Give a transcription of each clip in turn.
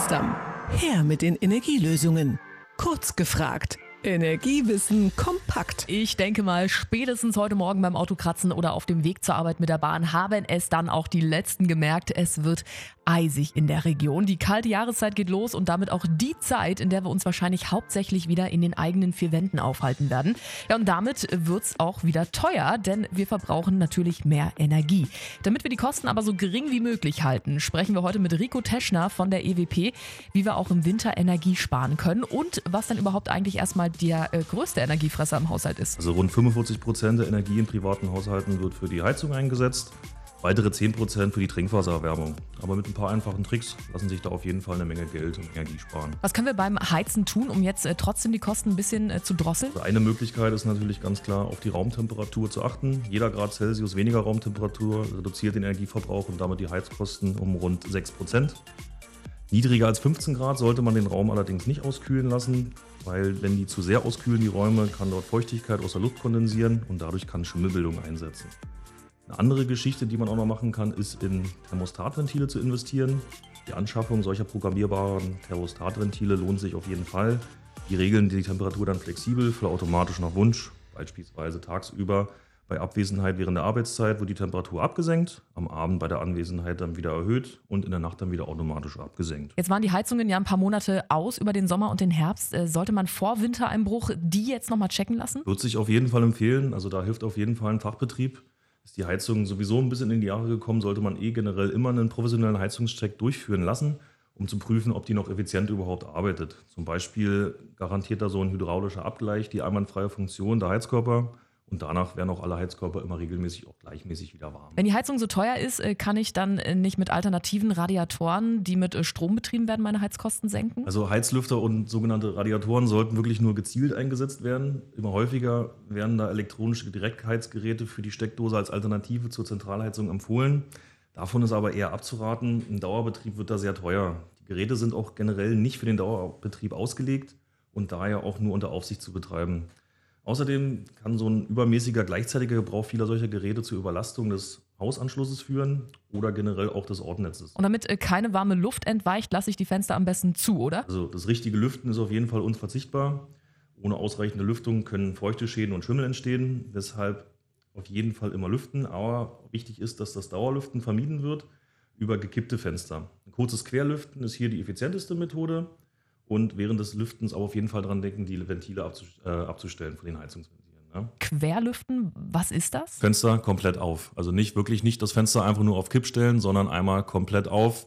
Potsdam. Her mit den Energielösungen. Kurz gefragt. Energiewissen kompakt. Ich denke mal, spätestens heute Morgen beim Autokratzen oder auf dem Weg zur Arbeit mit der Bahn haben es dann auch die Letzten gemerkt. Es wird eisig in der Region. Die kalte Jahreszeit geht los und damit auch die Zeit, in der wir uns wahrscheinlich hauptsächlich wieder in den eigenen vier Wänden aufhalten werden. Ja, und damit wird's auch wieder teuer, denn wir verbrauchen natürlich mehr Energie. Damit wir die Kosten aber so gering wie möglich halten, sprechen wir heute mit Rico Teschner von der EWP, wie wir auch im Winter Energie sparen können und was dann überhaupt eigentlich erstmal der größte Energiefresser im Haushalt ist. Also rund 45% der Energie in privaten Haushalten wird für die Heizung eingesetzt, weitere 10% für die Trinkwassererwärmung. Aber mit ein paar einfachen Tricks lassen sich da auf jeden Fall eine Menge Geld und Energie sparen. Was können wir beim Heizen tun, um jetzt trotzdem die Kosten ein bisschen zu drosseln? Also eine Möglichkeit ist natürlich ganz klar, auf die Raumtemperatur zu achten. Jeder Grad Celsius weniger Raumtemperatur reduziert den Energieverbrauch und damit die Heizkosten um rund 6%. Niedriger als 15 Grad sollte man den Raum allerdings nicht auskühlen lassen, weil wenn die zu sehr auskühlen, die Räume, kann dort Feuchtigkeit aus der Luft kondensieren und dadurch kann Schimmelbildung einsetzen. Eine andere Geschichte, die man auch noch machen kann, ist in Thermostatventile zu investieren. Die Anschaffung solcher programmierbaren Thermostatventile lohnt sich auf jeden Fall. Die regeln die Temperatur dann flexibel, vollautomatisch nach Wunsch, beispielsweise tagsüber. Bei Abwesenheit während der Arbeitszeit wird die Temperatur abgesenkt, am Abend bei der Anwesenheit dann wieder erhöht und in der Nacht dann wieder automatisch abgesenkt. Jetzt waren die Heizungen ja ein paar Monate aus über den Sommer und den Herbst. Sollte man vor Wintereinbruch die jetzt nochmal checken lassen? Wird sich auf jeden Fall empfehlen, also da hilft auf jeden Fall ein Fachbetrieb. Ist die Heizung sowieso ein bisschen in die Jahre gekommen, sollte man generell immer einen professionellen Heizungscheck durchführen lassen, um zu prüfen, ob die noch effizient überhaupt arbeitet. Zum Beispiel garantiert da so ein hydraulischer Abgleich die einwandfreie Funktion der Heizkörper. Und danach werden auch alle Heizkörper immer regelmäßig auch gleichmäßig wieder warm. Wenn die Heizung so teuer ist, kann ich dann nicht mit alternativen Radiatoren, die mit Strom betrieben werden, meine Heizkosten senken? Also Heizlüfter und sogenannte Radiatoren sollten wirklich nur gezielt eingesetzt werden. Immer häufiger werden da elektronische Direktheizgeräte für die Steckdose als Alternative zur Zentralheizung empfohlen. Davon ist aber eher abzuraten. Im Dauerbetrieb wird da sehr teuer. Die Geräte sind auch generell nicht für den Dauerbetrieb ausgelegt und daher auch nur unter Aufsicht zu betreiben. Außerdem kann so ein übermäßiger gleichzeitiger Gebrauch vieler solcher Geräte zur Überlastung des Hausanschlusses führen oder generell auch des Ortnetzes. Und damit keine warme Luft entweicht, lasse ich die Fenster am besten zu, oder? Also das richtige Lüften ist auf jeden Fall unverzichtbar. Ohne ausreichende Lüftung können feuchte Schäden und Schimmel entstehen. Deshalb auf jeden Fall immer lüften. Aber wichtig ist, dass das Dauerlüften vermieden wird über gekippte Fenster. Ein kurzes Querlüften ist hier die effizienteste Methode. Und während des Lüftens aber auf jeden Fall dran denken, die Ventile abzustellen von den Heizungsventilen. Ne? Querlüften, was ist das? Fenster komplett auf. Also nicht das Fenster einfach nur auf Kipp stellen, sondern einmal komplett auf.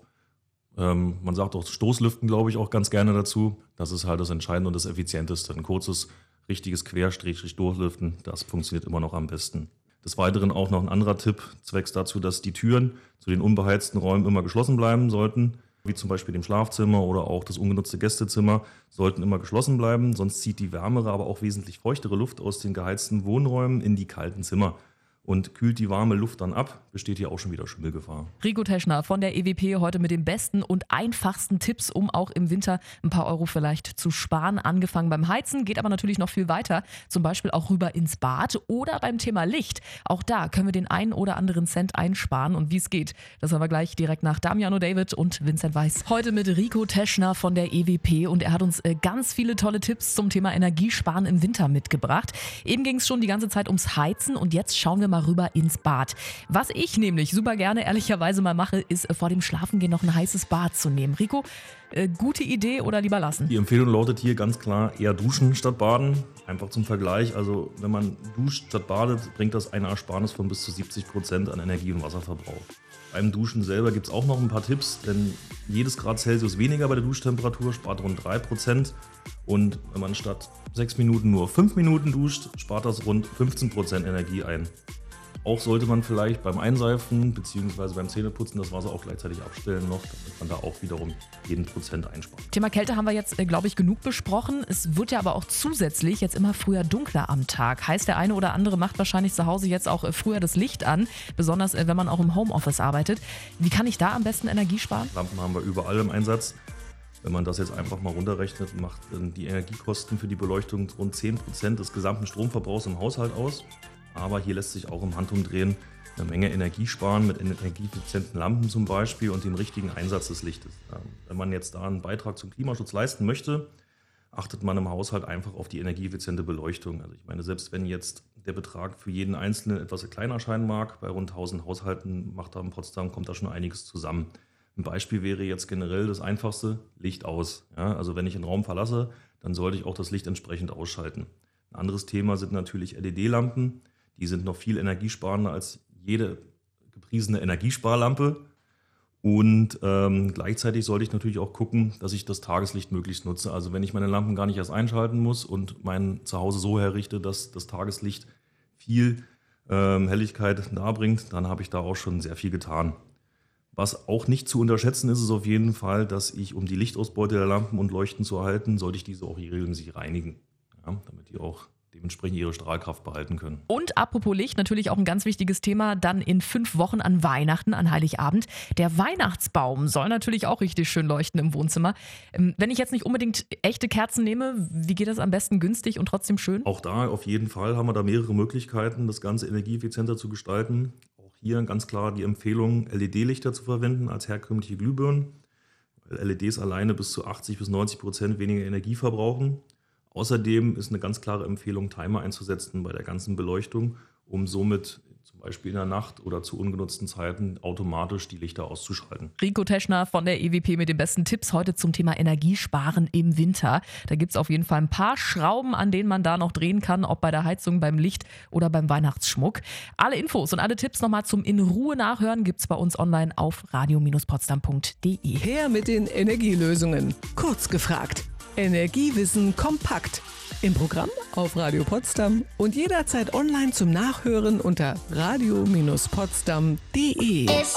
Man sagt auch Stoßlüften, glaube ich, auch ganz gerne dazu. Das ist halt das Entscheidende und das Effizienteste. Ein kurzes, richtiges Quer-Durchlüften, das funktioniert immer noch am besten. Des Weiteren auch noch ein anderer Tipp, zwecks dazu, dass die Türen zu den unbeheizten Räumen immer geschlossen bleiben sollten. Wie zum Beispiel dem Schlafzimmer oder auch das ungenutzte Gästezimmer, sollten immer geschlossen bleiben, sonst zieht die wärmere, aber auch wesentlich feuchtere Luft aus den geheizten Wohnräumen in die kalten Zimmer. Und kühlt die warme Luft dann ab, besteht hier auch schon wieder Schimmelgefahr. Rico Teschner von der EWP heute mit den besten und einfachsten Tipps, um auch im Winter ein paar Euro vielleicht zu sparen. Angefangen beim Heizen, geht aber natürlich noch viel weiter. Zum Beispiel auch rüber ins Bad oder beim Thema Licht. Auch da können wir den einen oder anderen Cent einsparen. Und wie es geht, das haben wir gleich direkt nach Damiano David und Vincent Weiss. Heute mit Rico Teschner von der EWP und er hat uns ganz viele tolle Tipps zum Thema Energiesparen im Winter mitgebracht. Eben ging es schon die ganze Zeit ums Heizen und jetzt schauen wir mal rüber ins Bad. Was ich nämlich super gerne ehrlicherweise mal mache, ist vor dem Schlafengehen noch ein heißes Bad zu nehmen. Rico, gute Idee oder lieber lassen? Die Empfehlung lautet hier ganz klar eher duschen statt baden. Einfach zum Vergleich, also wenn man duscht statt badet, bringt das eine Ersparnis von bis zu 70% an Energie- und Wasserverbrauch. Beim Duschen selber gibt es auch noch ein paar Tipps, denn jedes Grad Celsius weniger bei der Duschtemperatur spart rund 3%. Und wenn man statt 6 Minuten nur 5 Minuten duscht, spart das rund 15% Energie ein. Auch sollte man vielleicht beim Einseifen bzw. beim Zähneputzen das Wasser auch gleichzeitig abstellen noch, damit man da auch wiederum jeden Prozent einspart. Thema Kälte haben wir jetzt, glaube ich, genug besprochen. Es wird ja aber auch zusätzlich jetzt immer früher dunkler am Tag. Heißt, der eine oder andere macht wahrscheinlich zu Hause jetzt auch früher das Licht an, besonders wenn man auch im Homeoffice arbeitet. Wie kann ich da am besten Energie sparen? Lampen haben wir überall im Einsatz. Wenn man das jetzt einfach mal runterrechnet, macht die Energiekosten für die Beleuchtung rund 10% des gesamten Stromverbrauchs im Haushalt aus. Aber hier lässt sich auch im Handumdrehen eine Menge Energie sparen mit energieeffizienten Lampen zum Beispiel und dem richtigen Einsatz des Lichtes. wenn man jetzt da einen Beitrag zum Klimaschutz leisten möchte, achtet man im Haushalt einfach auf die energieeffiziente Beleuchtung. Also ich meine, selbst wenn jetzt der Betrag für jeden Einzelnen etwas kleiner erscheinen mag, bei rund 1000 Haushalten in Potsdam kommt da schon einiges zusammen. Ein Beispiel wäre jetzt generell das Einfachste, Licht aus. Ja, also wenn ich einen Raum verlasse, dann sollte ich auch das Licht entsprechend ausschalten. Ein anderes Thema sind natürlich LED-Lampen. Die sind noch viel energiesparender als jede gepriesene Energiesparlampe. Und gleichzeitig sollte ich natürlich auch gucken, dass ich das Tageslicht möglichst nutze. Also wenn ich meine Lampen gar nicht erst einschalten muss und mein Zuhause so herrichte, dass das Tageslicht viel Helligkeit darbringt, dann habe ich da auch schon sehr viel getan. Was auch nicht zu unterschätzen ist, ist auf jeden Fall, dass ich, um die Lichtausbeute der Lampen und Leuchten zu erhalten, sollte ich diese auch regelmäßig reinigen, ja, damit die auch dementsprechend ihre Strahlkraft behalten können. Und apropos Licht, natürlich auch ein ganz wichtiges Thema, dann in 5 Wochen an Weihnachten, an Heiligabend. Der Weihnachtsbaum soll natürlich auch richtig schön leuchten im Wohnzimmer. Wenn ich jetzt nicht unbedingt echte Kerzen nehme, wie geht das am besten günstig und trotzdem schön? Auch da auf jeden Fall haben wir da mehrere Möglichkeiten, das Ganze energieeffizienter zu gestalten. Auch hier ganz klar die Empfehlung, LED-Lichter zu verwenden als herkömmliche Glühbirnen, weil LEDs alleine bis zu 80-90% weniger Energie verbrauchen. Außerdem ist eine ganz klare Empfehlung, Timer einzusetzen bei der ganzen Beleuchtung, um somit zum Beispiel in der Nacht oder zu ungenutzten Zeiten automatisch die Lichter auszuschalten. Rico Teschner von der EWP mit den besten Tipps heute zum Thema Energiesparen im Winter. Da gibt es auf jeden Fall ein paar Schrauben, an denen man da noch drehen kann, ob bei der Heizung, beim Licht oder beim Weihnachtsschmuck. Alle Infos und alle Tipps nochmal zum in Ruhe nachhören gibt es bei uns online auf radio-potsdam.de. Her mit den Energielösungen. Kurz gefragt. Energiewissen kompakt. Im Programm auf Radio Potsdam und jederzeit online zum Nachhören unter radio-potsdam.de.